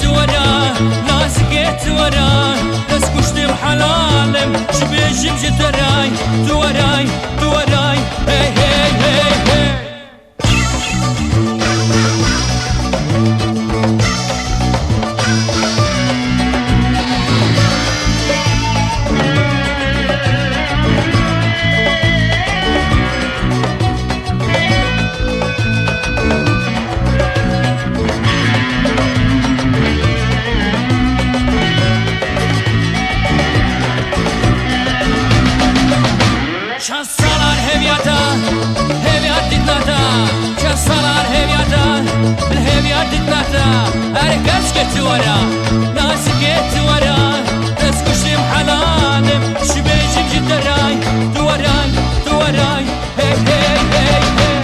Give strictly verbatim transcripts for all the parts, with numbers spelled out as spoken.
ورا نازكيت ورا دس كشت بحلالم شبيجم جتراي توراي توراي هي هي هي هي Çasalar heviyata, heviyat ditlata. Çasalar heviyata, heviyat ditlata. Erkaç geçi vara, nasıl geçi vara. Eskuşim halalim, şübeycim cidderay. Duvaray, duvaray, hey hey hey hey.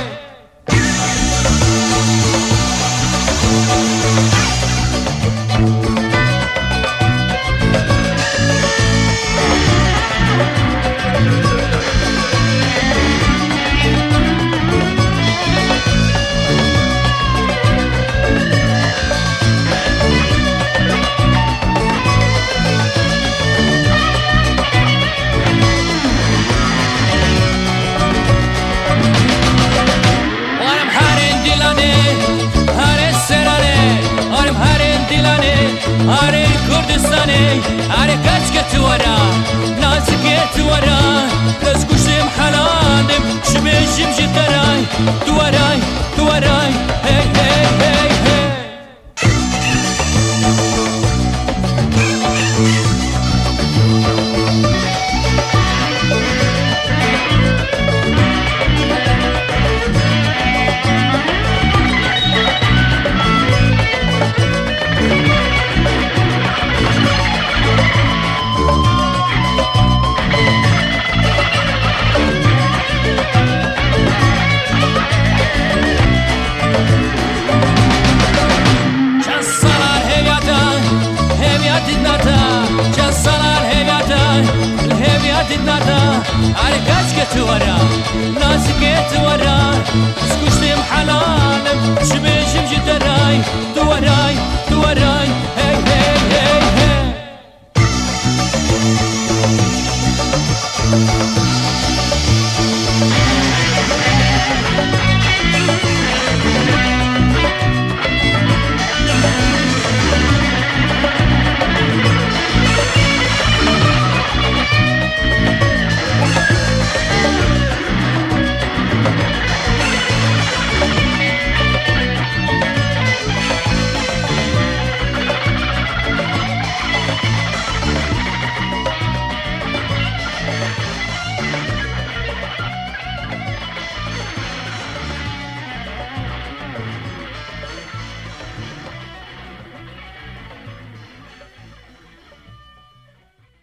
Are Kurdistani, are kaç geçi vara, nasıl geçi vara, dez kuşim halalim, şübeycim jitteray, duvaray, duvaray, hey hey hey hey. على كاسكت ورا ناسكت ورا سكوشتم حلالم شبيشم جدراي دوراي دوراي هي هي هي هي